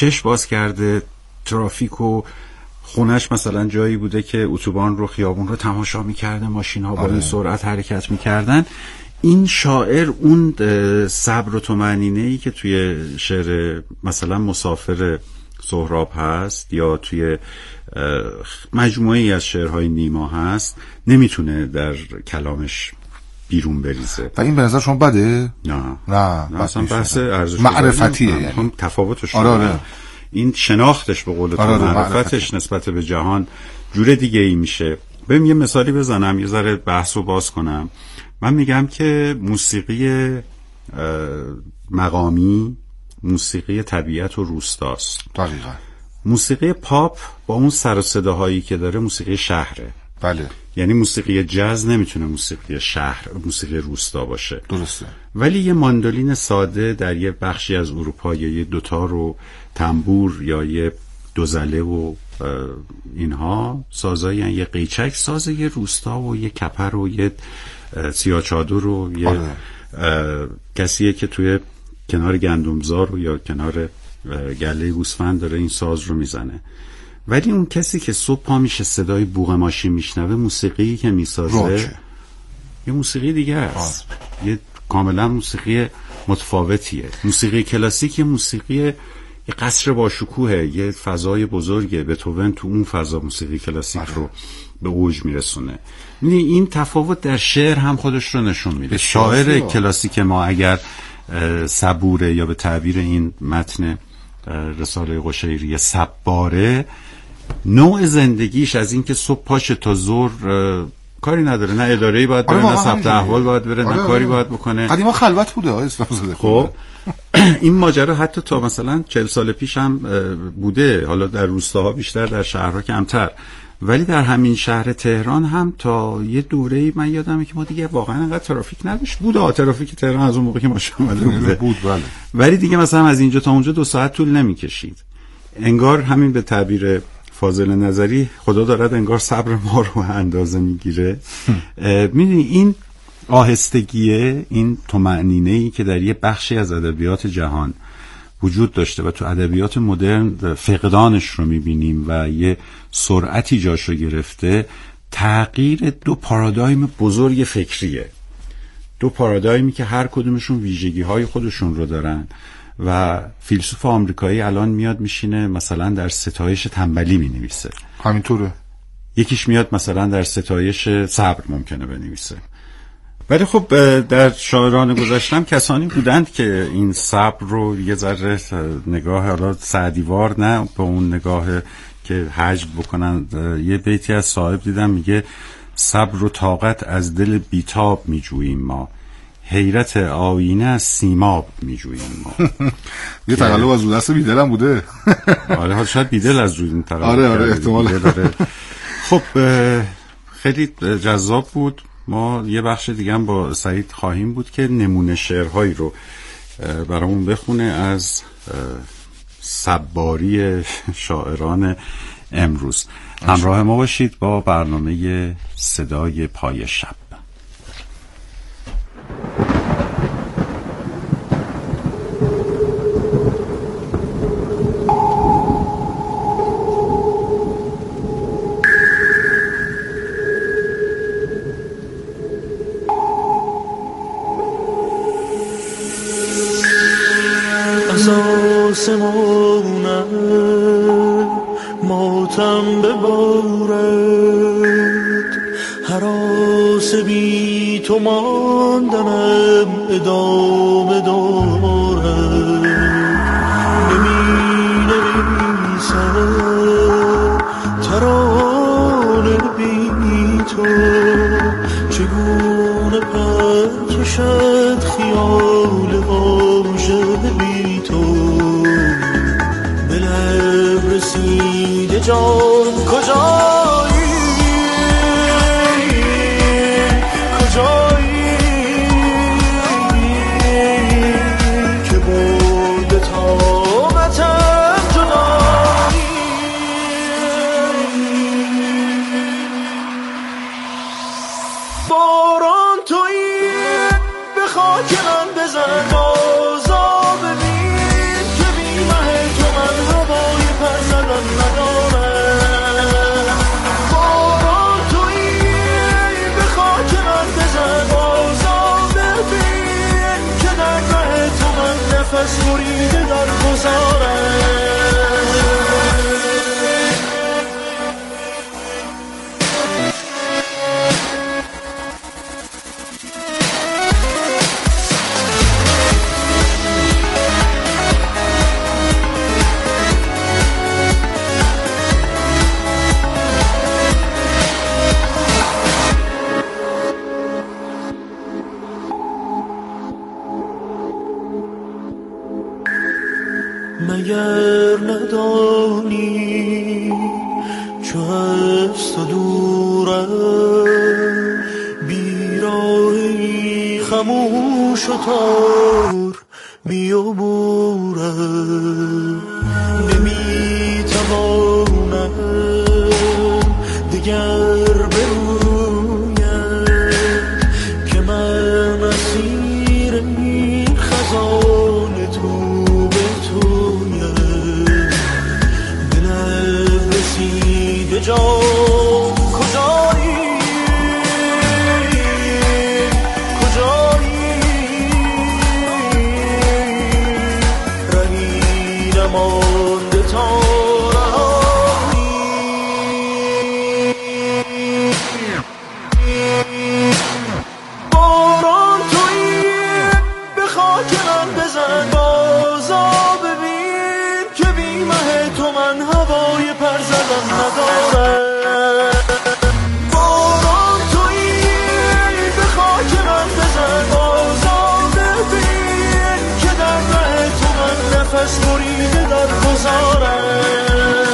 چشم باز کرده ترافیک و خونش مثلا جایی بوده که اتوبان رو خیابون رو تماشا میکرده، ماشین ها با این سرعت حرکت میکردن. این شاعر اون صبر و طمأنینه‌ای که توی شعر مثلا مسافر سهراب هست یا توی مجموعه‌ای از شعرهای نیما هست نمیتونه در کلامش بیرون بریزه. و این به نظر شما بده؟ نه اصلا بحث ارزش معرفتیه، یعنی تفاوتش. آره. این شناختش به قول تو، معرفتش نسبت به جهان جور دیگه ای میشه. بریم یه مثالی بزنم، یه ذره بحث رو باز کنم. من میگم که موسیقی مقامی موسیقی طبیعت و روستاست. دقیقاً. موسیقی پاپ با اون سر و صداهایی که داره موسیقی شهره. بله. یعنی موسیقی جاز نمیتونه موسیقی شهر، موسیقی روستا باشه. درسته. ولی یه ماندولین ساده در یه بخشی از اروپا یا یه دوتار و تنبور یا یه دوزله و اینها سازایی، یه قیچک ساز یه روستا و یه کپر و یه سیاه چادر و یه کسیه که توی کنار گندمزار و یا کنار گله گوسفند داره این ساز رو میزنه. ولی اون کسی که صبح پا میشه صدای بوق ماشین میشنوه، موسیقی که میسازه یه موسیقی دیگه است. یه کاملا موسیقی متفاوتیه. موسیقی کلاسیک یه موسیقی یه قصر با شکوهه، یه فضای بزرگه. بتهوون تو اون فضا موسیقی کلاسیک رو به اوج میرسونه. این تفاوت در شعر هم خودش رو نشون میده. شاعر کلاسیک ما اگر صبوره یا به تعبیر این متن رساله قشیری صباره، نوع زندگیش از این که صبح پاشه تا ظهر کاری نداره، نه اداره‌ای باید بره، نه ثبت احوال باید بره، نه کاری باید بکنه. قدیما خلوت بوده اسلام زاده. خب این ماجرا حتی تا مثلا 40 سال پیش هم بوده، حالا در روستاها بیشتر، در شهرها کمتر. ولی در همین شهر تهران هم تا یه دوره‌ای من یادمه که ما دیگه واقعا انقدر ترافیک نداشت. بود ترافیک تهران از اون موقع که ما اومده بود بله. ولی دیگه مثلا از اینجا تا اونجا 2 ساعت طول نمی‌کشید. انگار همین به تعبیر فاضل نظری خدا دارد انگار صبر ما رو اندازه میگیره. میدونی این آهستگیه، این طمأنینه‌ای که در یه بخشی از ادبیات جهان وجود داشته و تو ادبیات مدرن فقدانش رو میبینیم و یه سرعتی جاشو گرفته، تغییر 2 پارادایم بزرگ فکریه. 2 پارادایمی که هر کدومشون ویژگی‌های خودشون رو دارن و فیلسوف آمریکایی الان میاد میشینه مثلا در ستایش تنبلی مینویسه، همینطوره. یکیش میاد مثلا در ستایش صبر ممکنه بنویسه. ولی خب در شاعران گذشتم کسانی بودند که این صبر رو یه ذره نگاه حالا سعدیوار، نه به اون نگاه که حجب بکنن. یه بیتی از صاحب دیدم میگه صبر و طاقت از دل بیتاب میجوییم ما، حیرت آینه از سیماب میجوییم ما. یه تقلب از دست بیدلم بوده. آره حالا شاید بیدل از روی این تقلب. آره احتمال داره. خب خیلی جذاب بود. ما یه بخش دیگه هم با سعید خواهیم بود که نمونه شعرهایی رو برامون بخونه از صباری شاعران امروز. همراه ما باشید با برنامه صدای پای شب. آسمانم ماتم ببارد، هراس بی تو ماندنم ادامه دارد. نمی نویسم ترانه بی تو، چگونه پر کشد خیال عاشق بی تو. به لب رسیده جان کجایی، کجایی که برده طاقتم جدایی. باران تویی به خاک من بزن، بازا ببین که بی مه تو من اگر ندانی چو از تو دورم بیراهی خموش و تار بیابورم نمیتوانم دگر برویم که من اسیر این خزان تو به تویم دلم رسیده جان کجایی رهی نمانده تا باران تویی به خاک من بزن بازا ببین که بی مه تو من هوای پر زدن ندارم باران تویی به خاک من بزن بازا ببین که در مه تو من نفس بریده در گذارم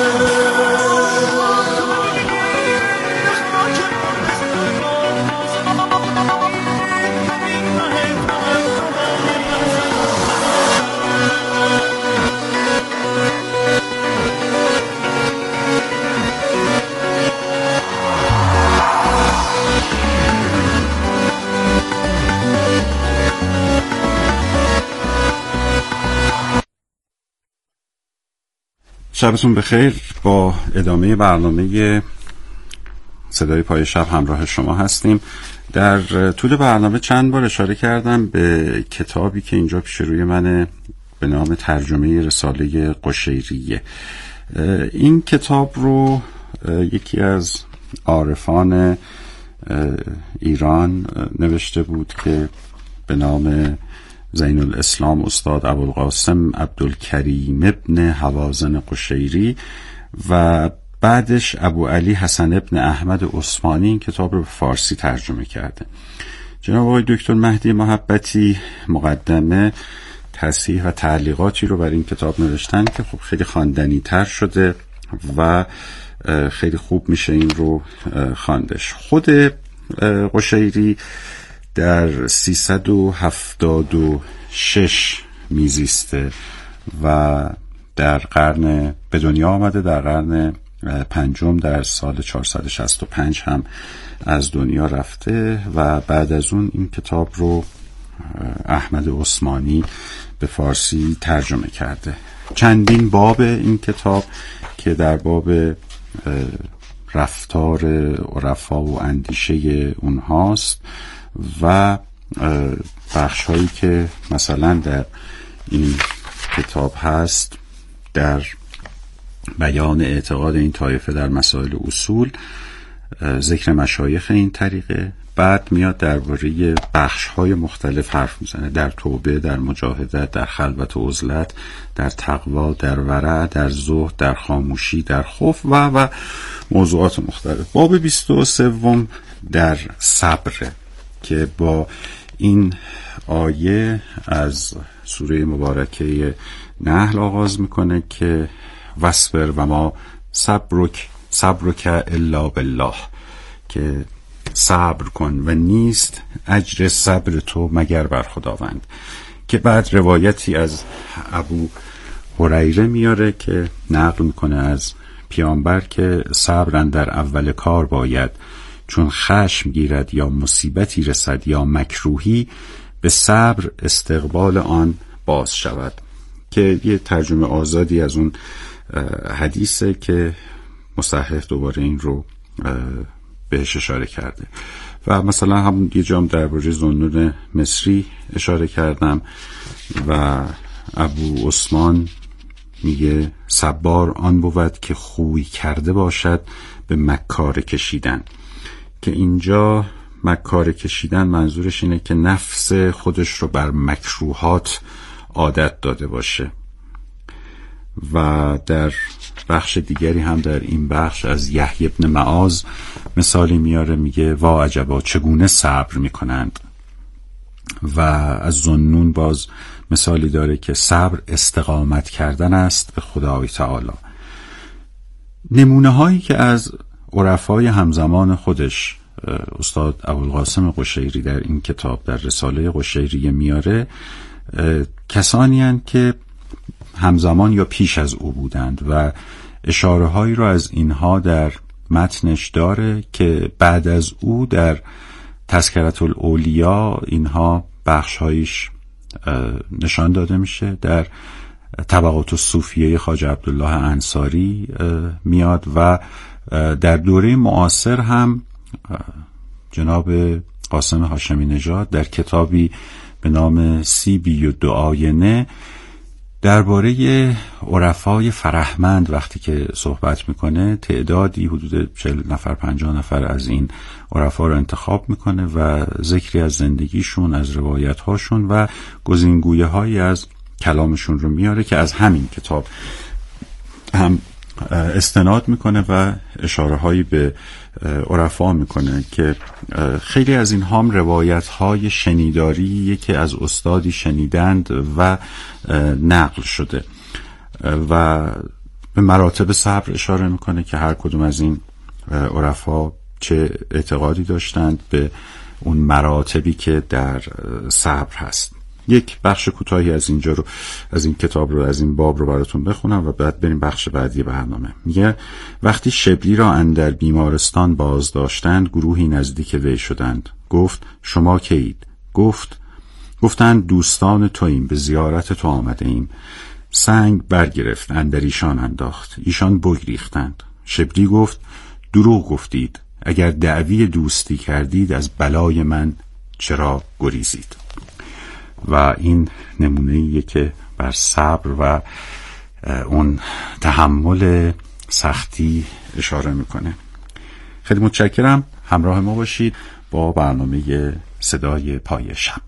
شبتون بخیر. با ادامه برنامه صدای پای شب همراه شما هستیم. در طول برنامه چند بار اشاره کردم به کتابی که اینجا پیش روی منه به نام ترجمه رساله قشیریه. این کتاب رو یکی از عارفان ایران نوشته بود که به نام زین الاسلام استاد ابوالقاسم عبدالکریم ابن حوازن قشیری و بعدش ابو علی حسن ابن احمد عثمانی این کتاب رو به فارسی ترجمه کرده. جناب آقای دکتر مهدی محبتی مقدمه تصحیح و تعلیقاتی رو بر این کتاب نوشتن که خب خیلی خواندنی تر شده و خیلی خوب میشه این رو خواندش. خود قشیری در 376 میزیسته و در قرن به دنیا آمده، در قرن پنجم در سال 465 هم از دنیا رفته و بعد از اون این کتاب رو احمد عثمانی به فارسی ترجمه کرده. چندین باب این کتاب که در باب رفتار عرفا و اندیشه اونهاست و بخش هایی که مثلا در این کتاب هست در بیان اعتقاد این طایفه در مسائل اصول، ذکر مشایخ این طریقه، بعد میاد درباره بخش های مختلف حرف میزنه، در توبه، در مجاهدت، در خلوت و عزلت، در تقوا، در ورع، در زهد، در خاموشی، در خوف و موضوعات مختلف. باب 23 در صبر که با این آیه از سوره مبارکه نحل آغاز میکنه که واصبر و ما صبرک الا بالله، که صبر کن و نیست اجر صبر تو مگر بر خداوند. که بعد روایتی از ابو هریره میاره که نقل میکنه از پیامبر که صبر در اول کار باید، چون خشم گیرد یا مصیبتی رسد یا مکروهی، به صبر استقبال آن باز شود. که یه ترجمه آزادی از اون حدیثه که مصحح دوباره این رو بهش اشاره کرده. و مثلا همون یه جام درباره ذوالنون مصری اشاره کردم و ابو عثمان میگه صبار آن بود که خوی کرده باشد به مکار کشیدن. که اینجا مکار کشیدن منظورش اینه که نفس خودش رو بر مکروهات عادت داده باشه. و در بخش دیگری هم در این بخش از یحیی بن معاذ مثالی میاره، میگه وا عجبا چگونه صبر میکنند. و از ذوالنون باز مثالی داره که صبر استقامت کردن است به خدای تعالی. نمونه هایی که از عرفای همزمان خودش استاد ابوالقاسم قشیری در این کتاب، در رساله قشیری میاره، کسانی هستند که همزمان یا پیش از او بودند و اشاره هایی رو از اینها در متنش داره که بعد از او در تذکرة الاولیا اینها بخش‌هایش نشان داده میشه. در طبقات الصوفیه خواجه عبدالله انصاری میاد و در دوره معاصر هم جناب قاسم هاشمی نژاد در کتابی به نام سیبی و دو آینه درباره عرفای فرهمند وقتی که صحبت میکنه، تعدادی حدود 40 نفر 50 نفر از این عرفا رو انتخاب میکنه و ذکری از زندگیشون، از روایت‌هاشون و گزینگویه‌هایی از کلامشون رو میاره که از همین کتاب هم استناد میکنه و اشاره هایی به عرفا میکنه که خیلی از این هم روایت های شنیداریه که از استادی شنیدند و نقل شده و به مراتب صبر اشاره میکنه که هر کدوم از این عرفا چه اعتقادی داشتند به اون مراتبی که در صبر هست. یک بخش کوتاهی از اینجا رو، از این کتاب رو، از این باب رو براتون بخونم و بعد بریم بخش بعدی برنامه. میگه وقتی شبلی را اندر بیمارستان باز داشتند، گروهی نزدیک وی شدند. گفت شما کیید؟ گفتند دوستان توییم، به زیارت تو آمده ایم. سنگ برگرفت اندر ایشان انداخت، ایشان بگریختند. شبلی گفت دروغ گفتید، اگر دعوی دوستی کردید از بلای من چرا گریزید؟ و این نمونه‌ایه که بر صبر و اون تحمل سختی اشاره میکنه. خیلی متشکرم، همراه ما باشید با برنامه صدای پای شب.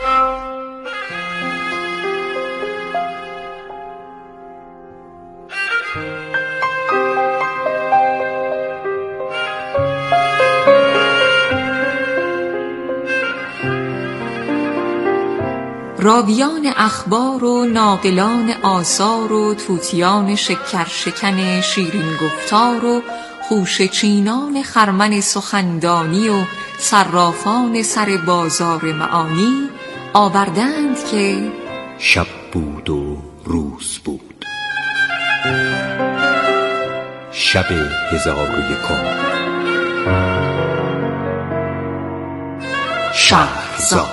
راویان اخبار و ناقلان آثار و طوطیان شکرشکن شیرین گفتار و خوشه چینان خرمن سخندانی و صرافان سر بازار معانی آوردند که شب بود و روز بود، شب 1001 شهرزاد.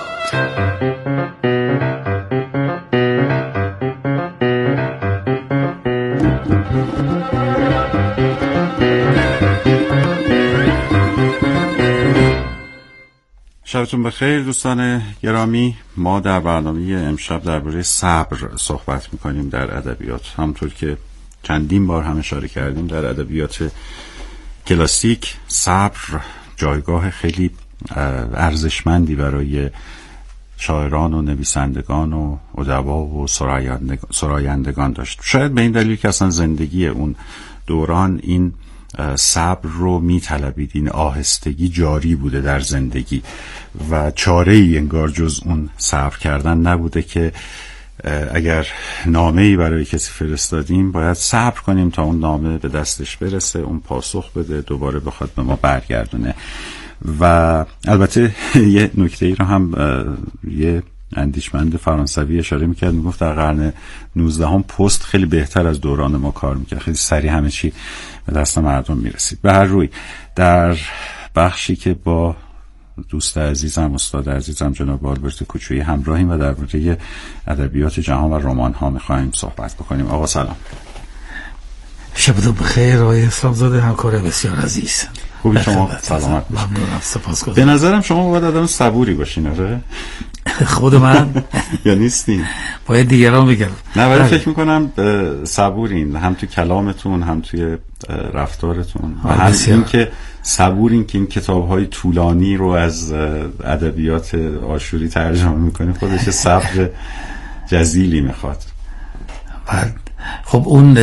شبتون بخیر دوستان گرامی. ما در برنامه امشب درباره صبر صحبت میکنیم در ادبیات. همونطور که چندین بار هم اشاره کردیم، در ادبیات کلاسیک صبر جایگاه خیلی ارزشمندی برای شاعران و نویسندگان و ادبا و سرایندگان داشت. شاید به این دلیل که اصلا زندگی اون دوران این صبر رو میطلبید، این آهستگی جاری بوده در زندگی و چاره‌ای انگار جز اون صبر کردن نبوده که اگر نامه‌ای برای کسی فرستادیم باید صبر کنیم تا اون نامه به دستش برسه، اون پاسخ بده، دوباره بخواد به ما برگردونه. و البته یه نکته‌ای رو هم یه اندیشمند فرانسوی اشاره میکرد، میگفت در قرن 19 پست خیلی بهتر از دوران ما کار میکرد، خیلی سریع همه چی به دست مردم میرسید. به هر روی در بخشی که با دوست عزیزم، استاد عزیزم جناب آلبرت کوچویی همراهیم و درباره ادبیات جهان و رمان ها میخوایم صحبت بکنیم. آقا سلام. شبتون بخیر آقای اسلامزاده، همکار بسیار عزیز. خوبی شما؟ سلامت باشید. ممنونم، سپاسگزارم. به نظرم شما باید آدم صبوری باشین. آره خود من یا نیستین؟ باید دیگران بگم. نه ولی فکر میکنم صبورین، هم تو کلامتون هم توی رفتارتون و هم این که صبورین که این کتاب‌های طولانی رو از ادبیات آشوری ترجمه میکنین، خودش صبر جزیلی میخواد. خب اون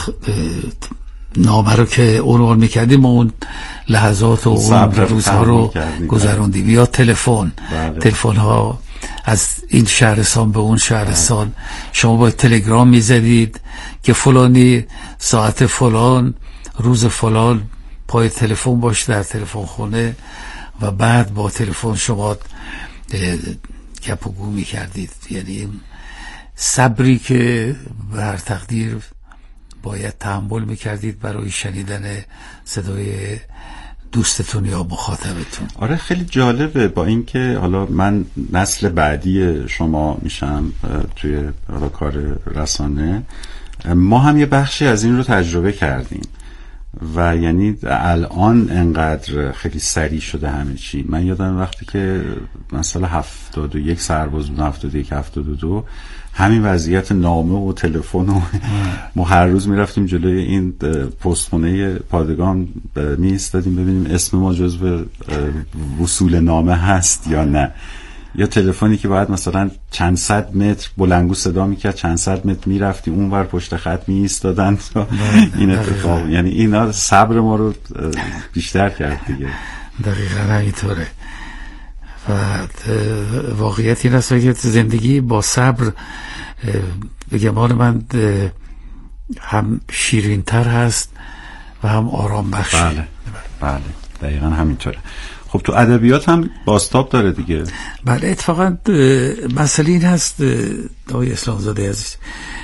نامه رو که عنوان میکردیم ما اون لحظات و اون روزها رو گذراندیم. یا تلفن ها از این شهرستان به اون شهرستان. شما باید تلگرام میزدید که فلانی ساعت فلان روز فلان پای تلفن باش در تلفن خونه و بعد با تلفن شما گپ و گو میکردید. یعنی صبری که به هر تقدیر باید تحمل میکردید برای شنیدن صدای دوستتون یا مخاطبتون. آره خیلی جالبه، با اینکه حالا من نسل بعدی شما میشم توی کار رسانه، ما هم یه بخشی از این رو تجربه کردیم و یعنی الان انقدر خیلی سریع شده همه چی. من یادم وقتی که مثلا 71 سرباز بودم، 71 72 همین وضعیت نامه و تلفن و ما هر روز میرفتیم جلوی این پستخونه پادگان می ایستادیم ببینیم اسم ما جزو وصول نامه هست یا نه، یا تلفنی که باید مثلا چند صد متر بلندگو صدا میکرد، چند صد متر میرفتیم اونور پشت خط می ایستادن تا این اتفاق. یعنی اینا صبر ما رو بیشتر کرد دیگه. دقیقاً همینطوره. و واقعیت این است که زندگی با صبر به گمان من هم شیرین‌تر هست و هم آرام بخش. بله دقیقاً همینطوره. خب تو ادبیات هم بازتاب داره دیگه. بله اتفاقا مسئله این هست آقای اسلامزاده عزیز،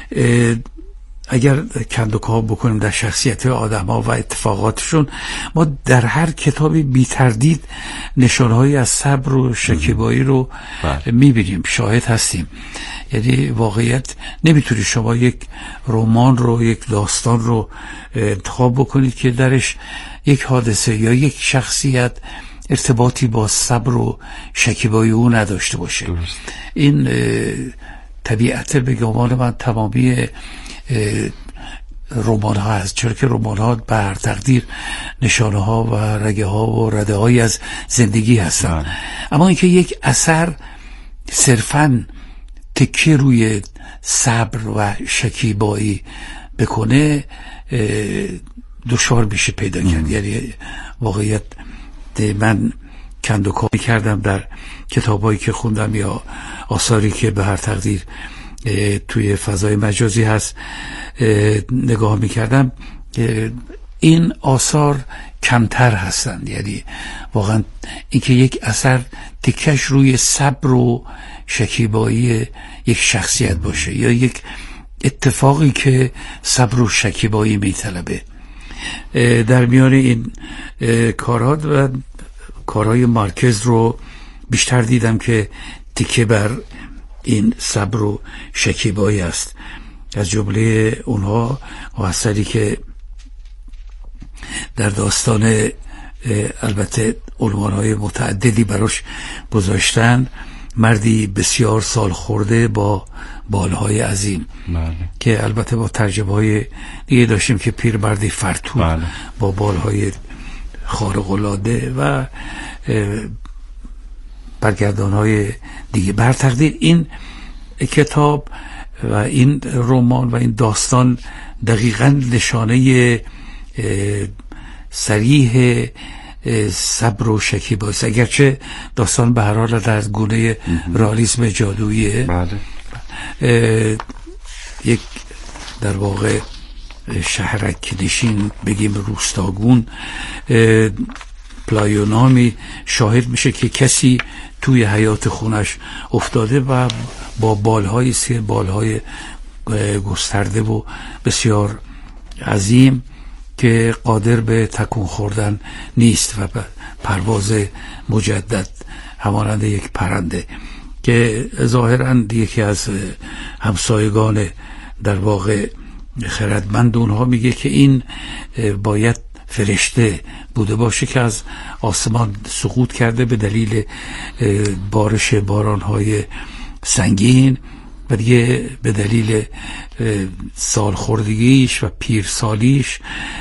اگر کندوکاو بکنیم در شخصیت آدم‌ها و اتفاقاتشون، ما در هر کتابی بی تردید نشانهایی از صبر و شکیبایی رو میبینیم، شاهد هستیم. یعنی واقعیت نمیتونی شما یک رمان رو، یک داستان رو انتخاب بکنید که درش یک حادثه یا یک شخصیت ارتباطی با صبر و شکیبایی او نداشته باشه. درست. این طبیعت به گمان من تمامی رمان ها هست، چرا که رمان ها به هر تقدیر نشانه ها و رگه ها و رده های از زندگی هستن. اما اینکه یک اثر صرفاً تکیه روی صبر و شکیبایی بکنه دشوار میشه پیدا کرد. یعنی واقعیت من کندوکاو کردم در کتابایی که خوندم یا آثاری که به هر تقدیر توی فضای مجازی هست نگاه میکردم، این آثار کمتر هستند. یعنی واقعا اینکه یک اثر تکش روی صبر و شکیبایی یک شخصیت باشه یا یک اتفاقی که صبر و شکیبایی میطلبه. در میان این کارها و کارهای مارکز رو بیشتر دیدم که تکیه بر این صبر و شکیبایی است. از جمله اونها اثری که در داستان البته عنوانهای متعددی براش گذاشتن، مردی بسیار سال خورده با بالهای عظیم. بله. که البته با ترجمه های دیگه داشتیم که پیرمردی فرتو. بله. با بالهای خارق‌العاده و برگردان های دیگه. بر تقدیر این کتاب و این رمان و این داستان دقیقاً نشانه صریح صبر و شکیبایی است، اگرچه داستان به هر حال در گونه رئالیسم جادوییه. بله. یک در واقع شهرک نشین، بگیم روستاگون، پلایونامی شاهد میشه که کسی توی حیاط خونش افتاده و با بالهای گسترده و بسیار عظیم که قادر به تکون خوردن نیست و به پرواز مجدد همانند یک پرنده، که ظاهراً یکی از همسایگان در واقع خردمند اونها میگه که این باید فرشته بوده باشه که از آسمان سقوط کرده به دلیل بارش بارانهای سنگین و دیگه به دلیل سالخوردگیش و پیرسالیش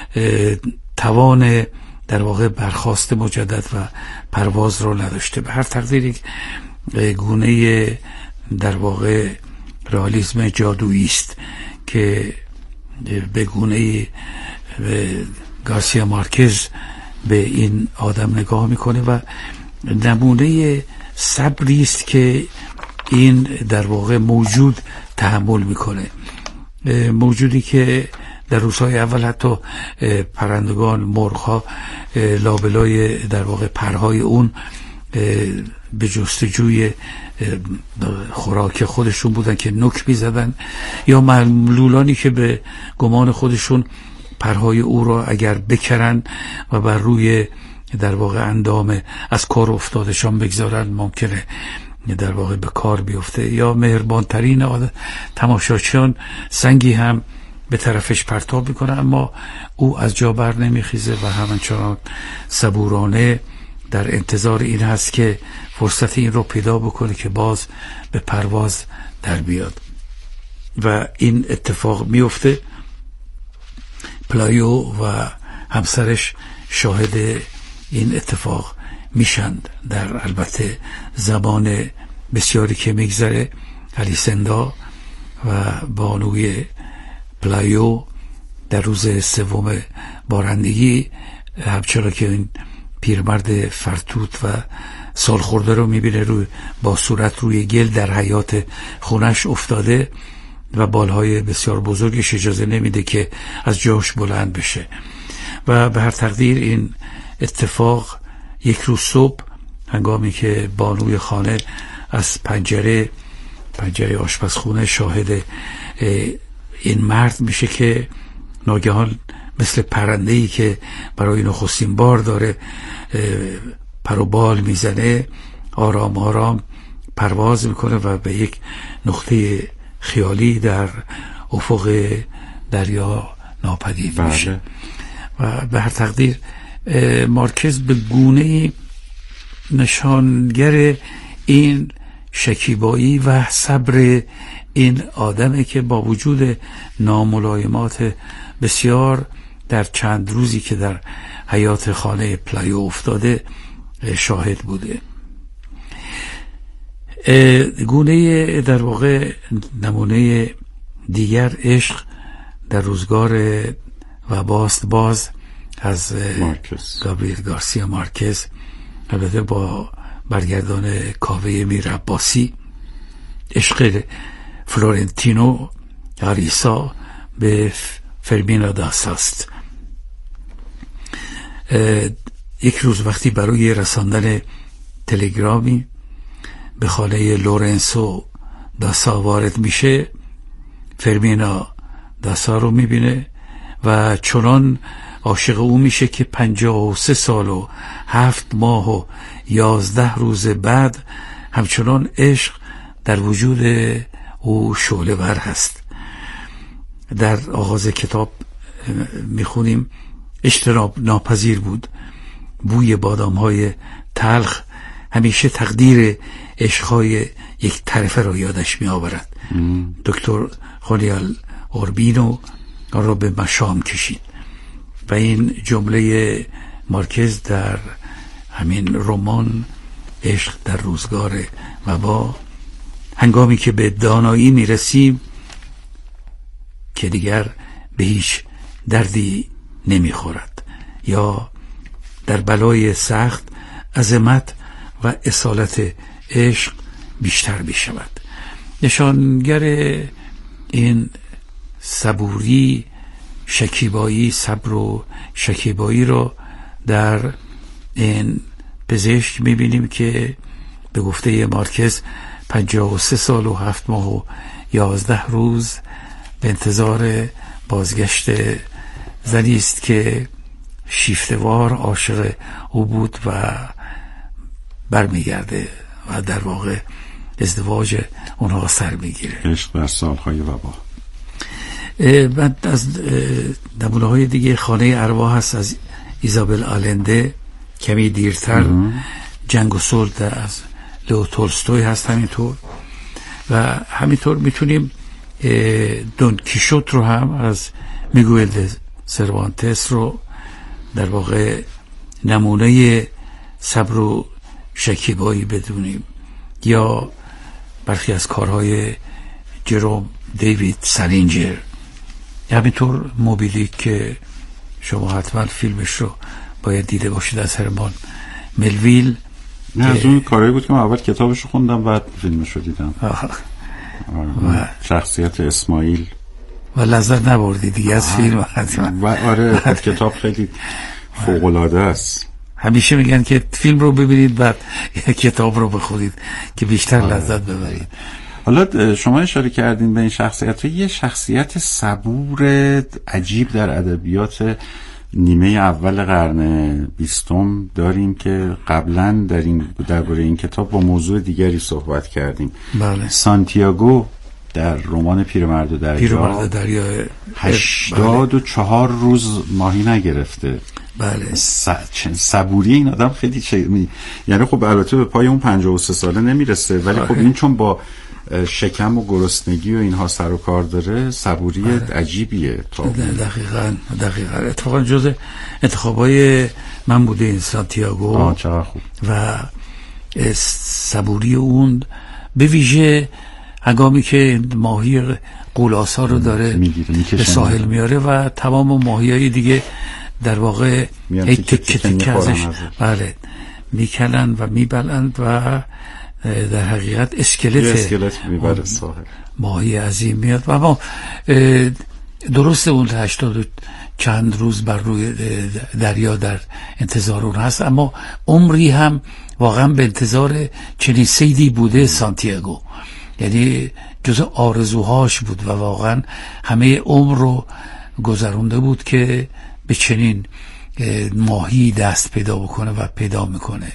توان در واقع برخاست مجدد و پرواز رو نداشته. به هر تقدیر یک گونه در واقع رئالیسم جادویی است که به گونه گارسیا مارکز به این آدم نگاه میکنه و نمونه صبری است که این در واقع موجود تحمل میکنه. موجودی که در روزهای اول حتی پرندگان، مرغ‌ها لابلای در واقع پرهای اون به جستجوی خوراک خودشون بودن که نوک می‌زدن، یا معلولانی که به گمان خودشون پرهای او را اگر بکرن و بر روی در واقع اندام از کار افتادشان بگذارن ممکنه در واقع به کار بیفته، یا مهربانترین تماشاچیان سنگی هم به طرفش پرتاب میکنه اما او از جا بر نمیخیزه و همچنان صبورانه در انتظار این هست که فرصت این رو پیدا بکنه که باز به پرواز در بیاد. و این اتفاق میفته. پلایو و همسرش شاهد این اتفاق میشند. در البته زمان بسیاری که میگذره، الیسندا و بانوی پلایو در روز سوم بارندگی، همچنان که این پیرمرد فرتوت و سالخورده رو میبینه روی با صورت روی گل در حیاط خونش افتاده و بالهای بسیار بزرگش اجازه نمیده که از جاش بلند بشه. و به هر تقدیر این اتفاق یک روز صبح هنگامی که بانوی خانه از پنجره آشپزخونه شاهد این مرد میشه که ناگهان مثل پرنده‌ای که برای نخستین بار داره پر و بال میزنه آرام آرام پرواز میکنه و به یک نقطه خیالی در افق دریا ناپدید میشه. و به هر تقدیر مارکز به گونه‌ای نشانگر این شکیبایی و صبر این آدمه که با وجود ناملایمات بسیار در چند روزی که در حیات خانه پلایو افتاده شاهد بوده. گونه در واقع نمونه دیگر عشق در روزگار و باز از گابریل گارسیا مارکز، البته با برگردان کاوه میر عباسی، عشق فلورنتینو آریسا به فرمینا داسا است. یک روز وقتی برای رساندن تلگرامی به خانه لورنسو داسا وارد میشه، فرمینا داسا رو میبینه و چنان عاشق او میشه که 53 سال و 7 ماه و 11 روز بعد همچنان عشق در وجود او شعله ور هست. در آغاز کتاب میخونیم اجتناب ناپذیر بود، بوی بادام‌های تلخ همیشه تقدیر عشق‌های یک طرفه را یادش می‌آورد. دکتر خولیال اوربینو آن را به مشام کشید و این جمله مارکز در همین رمان عشق در روزگار وبا، هنگامی که به دانایی میرسیم که دیگر به هیچ دردی نمیخورد، یا در بلای سخت عظمت و اصالت عشق بیشتر میشود. نشانگر این صبوری، شکیبایی، صبر و شکیبایی رو در این پزشک میبینیم که به گفته مارکز 53 سال و 7 ماه و 11 روز به انتظار بازگشت زنی است که شیفته‌وار عاشق او بود و برمیگرده و در واقع ازدواج اونها سر میگیره. عشق در سالهای وبا. بعد از نمونه‌های دیگه خانه ارواح هست از ایزابل آلنده، کمی دیرتر جنگ و صلح از لئو تولستوی هست همینطور، و همینطور میتونیم دون کیشوت رو هم از میگوئل سروانتس رو در واقع نمونه صبر و شکیبایی بدونیم، یا برخی از کارهای جروم دیوید سالینجر، همینطور موبیلیک که شما حتما فیلمش رو باید دیده باشید از هرمان ملویل، نه از اون کارهایی بود که من اول کتابشو خوندم بعد فیلمشو دیدم. و شخصیت اسماعیل و لذت نبردی دیگه از فیلم حتما. و آره کتاب خیلی فوق‌العاده است. همیشه میگن که فیلم رو ببینید بعد کتاب رو بخونید که بیشتر لذت ببرید. حالا شما اشاره کردین به این شخصیت، یه شخصیت صبور عجیب در ادبیات نیمه اول قرن 20 داریم که قبلا درباره این کتاب با موضوع دیگری صحبت کردیم. بله. سانتیاگو در رمان پیرمرد دریا 84 روز ماهی نگرفته. بله. صبوری این آدم خیلی یعنی خب البته به پای اون 53 ساله نمیرسه ولی خب این چون با شکم و گرسنگی و اینها سر و کار داره صبوری عجیبیه. دقیقاً اتفاقا جز انتخابای من بوده این سانتیاگو. چقدر خوب. و صبوری اون به ویژه هنگامی که ماهی قولاسا رو داره به ساحل میاره و تمام ماهی‌های دیگه در واقع تکه ازش بله میکنن و میبلند و در حقیقت اسکلت میبره ساحل، ماهی عظیم میاد. و اما درست اون 80 چند روز بر روی دریا در انتظار اون هست، اما عمری هم واقعا به انتظار چنین صیدی بوده سانتیاگو. یعنی جز آرزوهاش بود و واقعا همه عمر رو گذرونده بود که به چنین ماهی دست پیدا بکنه و پیدا میکنه.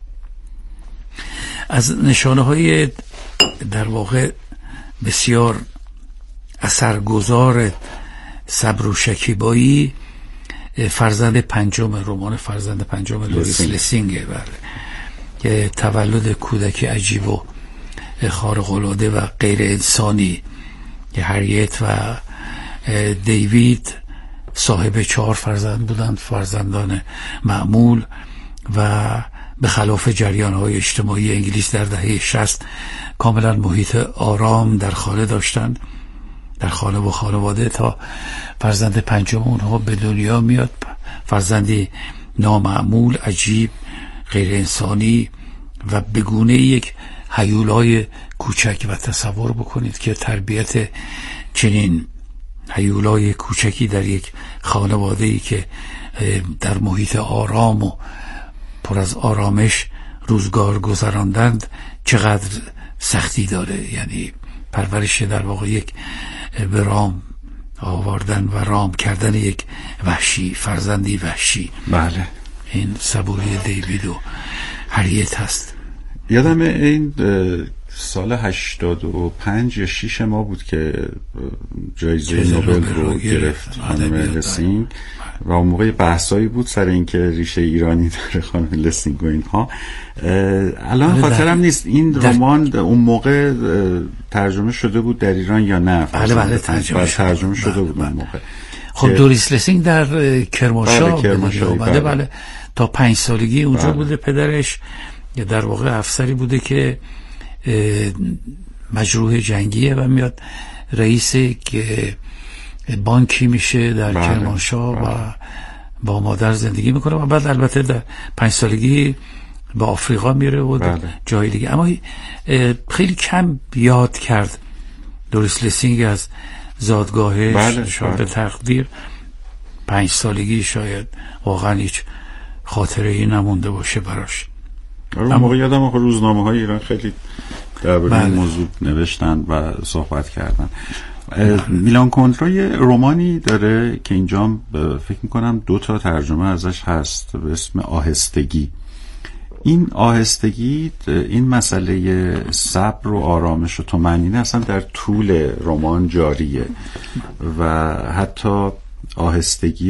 از نشانه های در واقع بسیار اثرگذار صبر و شکیبایی فرزند پنجم، رمان فرزند پنجم دوریس لسینگه که تولد کودکی عجیب و خارق‌العاده و غیر انسانی که هریت و دیوید صاحب 4 فرزند بودند، فرزندان معمول و به خلاف جریان‌های اجتماعی انگلیس در دهه 60 کاملا محیط آرام در خانه داشتند، در خانه و خانواده، تا فرزند پنجم اونها به دنیا میاد، فرزندی نامعمول، عجیب، غیر انسانی و بگونه یک هیولای کوچک. و تصور بکنید که تربیت چنین هیولای کوچکی در یک خانواده‌ای که در محیط آرام و پر از آرامش روزگار گذراندند چقدر سختی داره. یعنی پرورش در واقع یک به رام آوردن و رام کردن یک وحشی، فرزندی وحشی. بله. این صبوری دیوید و هریت هست. یادم این سال 85 یا 6 ما بود که جایزه نوبل رو گرفت خانم لسینگ و اون موقع بحثایی بود سر اینکه ریشه ایرانی داره خانم لسینگ و اینها. الان خاطرم نیست این رمان اون موقع ترجمه شده بود در ایران یا نه. بله ترجمه شده بود اون موقع. خب دوریس لسینگ در کرمانشاه بله تا 5 سالگی اونجا بوده. پدرش در واقع افسری بوده که مجروح جنگیه و میاد رئیس که بانکی میشه در کرمانشاه و با مادر زندگی میکنه و بعد البته در 5 سالگی به آفریقا میره و جای دیگه. اما خیلی کم یاد کرد دوریس لسینگ از زادگاهش. شاید به تقدیر 5 سالگی شاید واقعا هیچ خاطره ای نمونده باشه براش. اون موقع یادم روزنامه های ایران خیلی درباره این موضوع نوشتن و صحبت کردن. میلان کندرا یه رمانی داره که اینجا فکر میکنم 2 تا ترجمه ازش هست به اسم آهستگی. این آهستگی، این مسئله صبر و آرامش و طمأنینه اصلا در طول رمان جاریه و حتی آهستگی